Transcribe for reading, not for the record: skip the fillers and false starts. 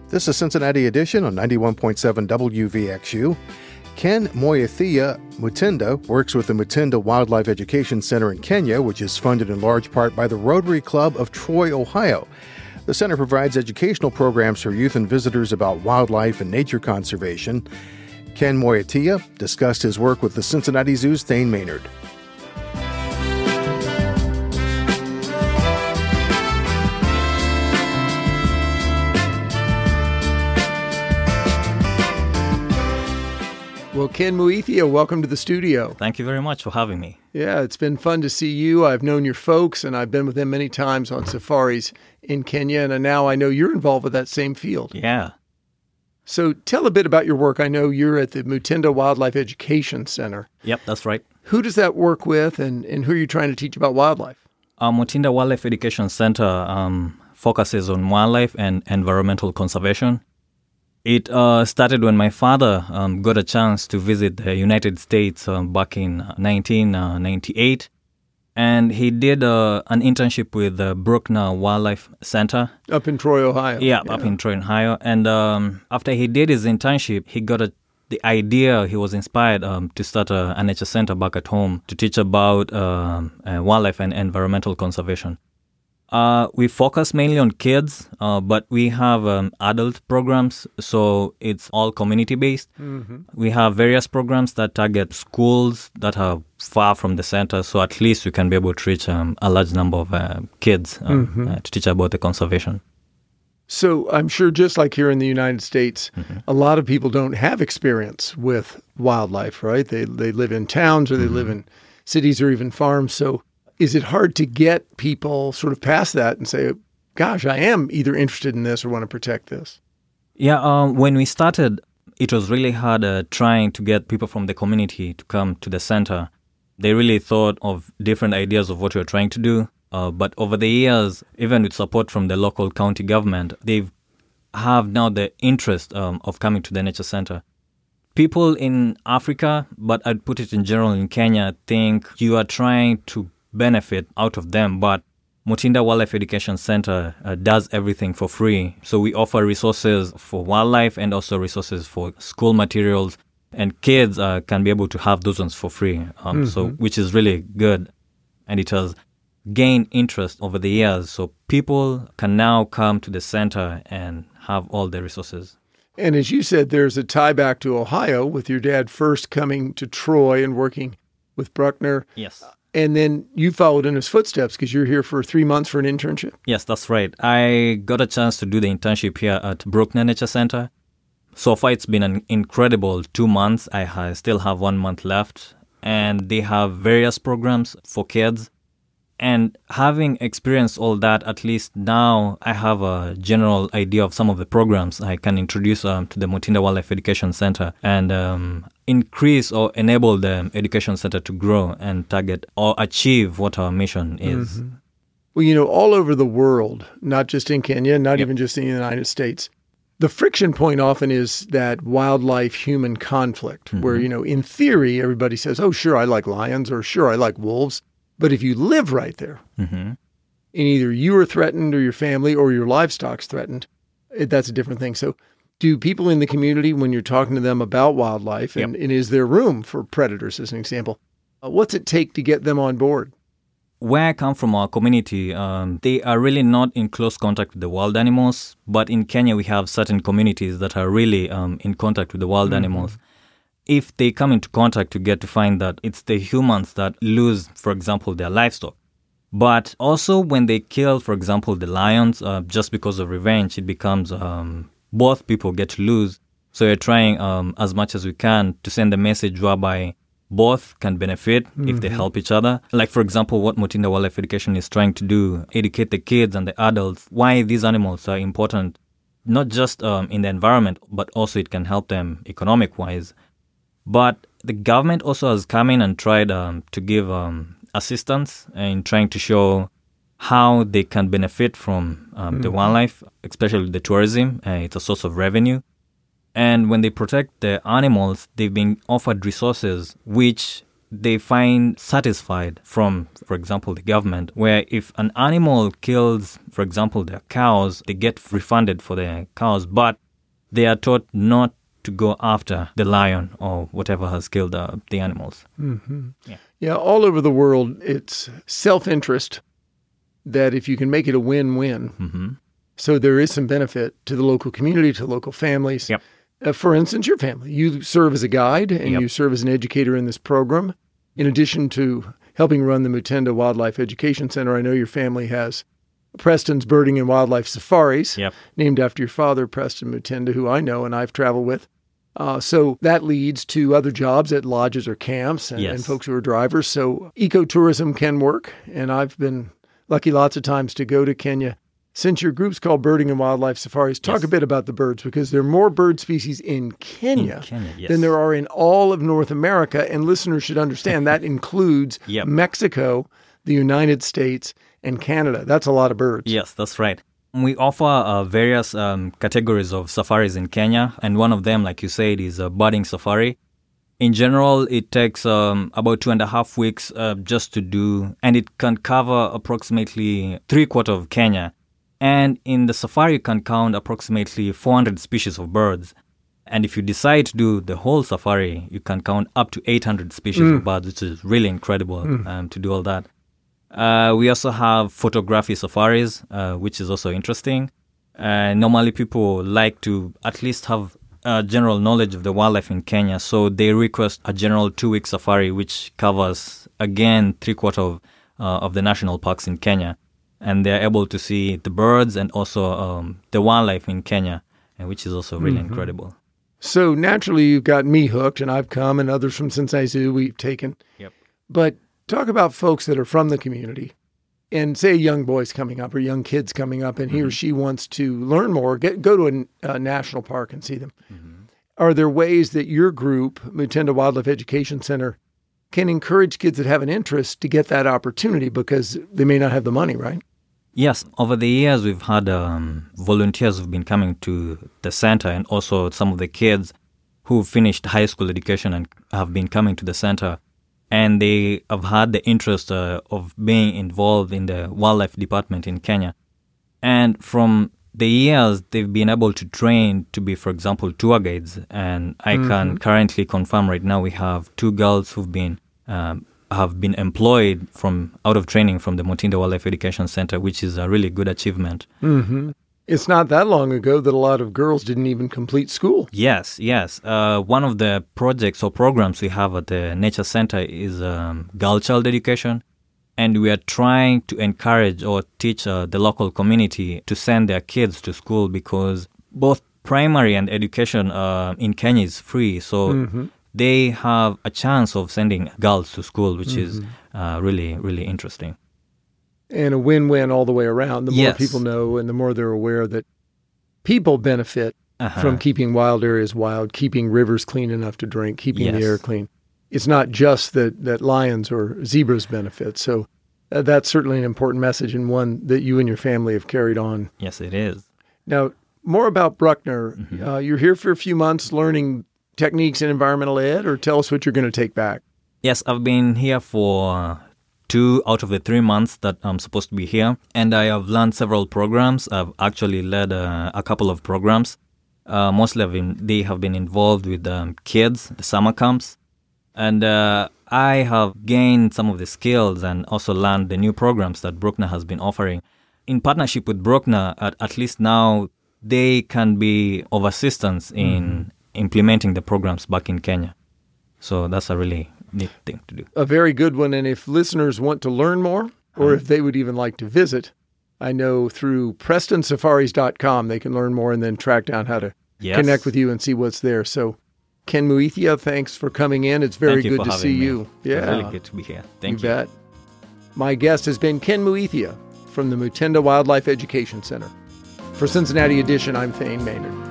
This is Cincinnati Edition on 91.7 WVXU. Ken Moyathia Mutinda works with the Mutinda Wildlife Education Center in Kenya, which is funded in large part by the Rotary Club of Troy, Ohio. The center provides educational programs for youth and visitors about wildlife and nature conservation. Ken Moyathia discussed his work with the Cincinnati Zoo's Thane Maynard. Well, Ken Moyathia, welcome to the studio. Thank you very much for having me. Yeah, it's been fun to see you. I've known your folks, and I've been with them many times on safaris in Kenya, and now I know you're involved with that same field. Yeah. So tell a bit about your work. I know you're at the Mutinda Wildlife Education Center. Yep, that's right. Who does that work with, and who are you trying to teach about wildlife? Mutinda Wildlife Education Center focuses on wildlife and environmental conservation. It started when my father got a chance to visit the United States back in 1998. And he did an internship with the Bruckner Wildlife Center. Up in Troy, Ohio. Yeah, up in Troy, Ohio. And after he did his internship, he got the idea, he was inspired to start a nature center back at home to teach about wildlife and environmental conservation. We focus mainly on kids, but we have adult programs, so it's all community-based. Mm-hmm. We have various programs that target schools that are far from the center, so at least we can be able to reach a large number of kids to teach about the conservation. So I'm sure just like here in the United States, a lot of people don't have experience with wildlife, right? They live in towns or they live in cities or even farms, so is it hard to get people sort of past that and say, gosh, I am either interested in this or want to protect this? Yeah, when we started, it was really hard trying to get people from the community to come to the center. They really thought of different ideas of what we were trying to do. But over the years, even with support from the local county government, they have now the interest of coming to the nature center. People in Africa, but I'd put it in general in Kenya, think you are trying to benefit out of them, but Mutinda Wildlife Education Center does everything for free. So we offer resources for wildlife and also resources for school materials, and kids can be able to have those ones for free, so which is really good. And it has gained interest over the years, so people can now come to the center and have all the resources. And as you said, there's a tie back to Ohio with your dad first coming to Troy and working with Bruckner. Yes. And then you followed in his footsteps because you're here for 3 months for an internship. Yes, that's right. I got a chance to do the internship here at Bruckner Nature Center. So far, it's been an incredible 2 months. I still have 1 month left. And they have various programs for kids. And having experienced all that, at least now I have a general idea of some of the programs I can introduce to the Mutinda Wildlife Education Center and increase or enable the education center to grow and target or achieve what our mission is. Mm-hmm. Well, all over the world, not just in Kenya, not even just in the United States, the friction point often is that wildlife-human conflict where, in theory, everybody says, oh, sure, I like lions or sure, I like wolves. But if you live right there, and either you are threatened or your family or your livestock's threatened, that's a different thing. So do people in the community, when you're talking to them about wildlife, and is there room for predators, as an example, what's it take to get them on board? Where I come from, our community, they are really not in close contact with the wild animals. But in Kenya, we have certain communities that are really in contact with the wild animals. If they come into contact, you get to find that it's the humans that lose, for example, their livestock. But also when they kill, for example, the lions, just because of revenge, it becomes both people get to lose. So we're trying as much as we can to send a message whereby both can benefit if they help each other. Like, for example, what Mutinda Wildlife Education is trying to do, educate the kids and the adults why these animals are important, not just in the environment, but also it can help them economic-wise. But the government also has come in and tried to give assistance in trying to show how they can benefit from the wildlife, especially the tourism. It's a source of revenue. And when they protect the animals, they've been offered resources which they find satisfied from, for example, the government, where if an animal kills, for example, their cows, they get refunded for their cows, but they are taught not to go after the lion or whatever has killed the animals. Mm-hmm. Yeah, all over the world, it's self-interest that if you can make it a win-win, Mm-hmm. so there is some benefit to the local community, to local families. Yep. For instance, your family. You serve as a guide and Yep. you serve as an educator in this program. In addition to helping run the Mutenda Wildlife Education Center, I know your family has Preston's Birding and Wildlife Safaris, Yep. named after your father, Preston Mutenda, who I know and I've traveled with. So that leads to other jobs at lodges or camps and, Yes. and folks who are drivers. So ecotourism can work, and I've been lucky lots of times to go to Kenya. Since your group's called Birding and Wildlife Safaris, talk Yes. a bit about the birds, because there are more bird species in Kenya, Yes. than there are in all of North America. And listeners should understand that includes Yep. Mexico, the United States, and Canada. That's a lot of birds. Yes, that's right. We offer various categories of safaris in Kenya, and one of them, like you said, is a birding safari. In general, it takes about 2.5 weeks just to do, and it can cover approximately 3/4 of Kenya. And in the safari, you can count approximately 400 species of birds. And if you decide to do the whole safari, you can count up to 800 species of birds, which is really incredible to do all that. We also have photography safaris, which is also interesting. Normally, people like to at least have general knowledge of the wildlife in Kenya, so they request a general 2-week safari, which covers, again, 3/4 of the national parks in Kenya. And they're able to see the birds and also the wildlife in Kenya, which is also really incredible. So naturally, you've got me hooked, and I've come, and others from Cincinnati Zoo we've taken. Yep. But talk about folks that are from the community, and say a young boy's coming up or young kid's coming up, and he or she wants to learn more, go to a national park and see them. Are there ways that your group, Mutenda Wildlife Education Center, can encourage kids that have an interest to get that opportunity, because they may not have the money, right? Yes, over the years, we've had volunteers who've been coming to the center, and also some of the kids who finished high school education and have been coming to the center. And they have had the interest of being involved in the wildlife department in Kenya. And from the years, they've been able to train to be, for example, tour guides. And I can currently confirm right now we have 2 girls who've been have been employed from out of training from the Mutenda Wildlife Education Center, which is a really good achievement. Mm-hmm. It's not that long ago that a lot of girls didn't even complete school. Yes. One of the projects or programs we have at the Nature Center is girl child education. And we are trying to encourage or teach the local community to send their kids to school, because both primary and education in Kenya is free. So they have a chance of sending girls to school, which is really, really interesting. And a win-win all the way around. The more Yes. people know and the more they're aware that people benefit from keeping wild areas wild, keeping rivers clean enough to drink, keeping the Yes. air clean. It's not just that lions or zebras benefit. So that's certainly an important message, and one that you and your family have carried on. Yes, it is. Now, more about Bruckner. You're here for a few months learning techniques in environmental ed, or tell us what you're going to take back. Yes, I've been here for 2 out of the 3 months that I'm supposed to be here, and I have learned several programs. I've actually led a couple of programs. Mostly they have been involved with kids, the summer camps, and I have gained some of the skills and also learned the new programs that Bruckner has been offering. In partnership with Bruckner, at least now, they can be of assistance in implementing the programs back in Kenya. So that's a really neat thing to do. A very good one. And if listeners want to learn more, or if they would even like to visit, I know through PrestonSafaris.com they can learn more and then track down how to connect with you and see what's there. So, Ken Muithia, thanks for coming in. It's very good to see you. Yeah, it's really good to be here. Thank you. You bet. My guest has been Ken Muithia from the Mutenda Wildlife Education Center. For Cincinnati Edition, I'm Thane Maynard.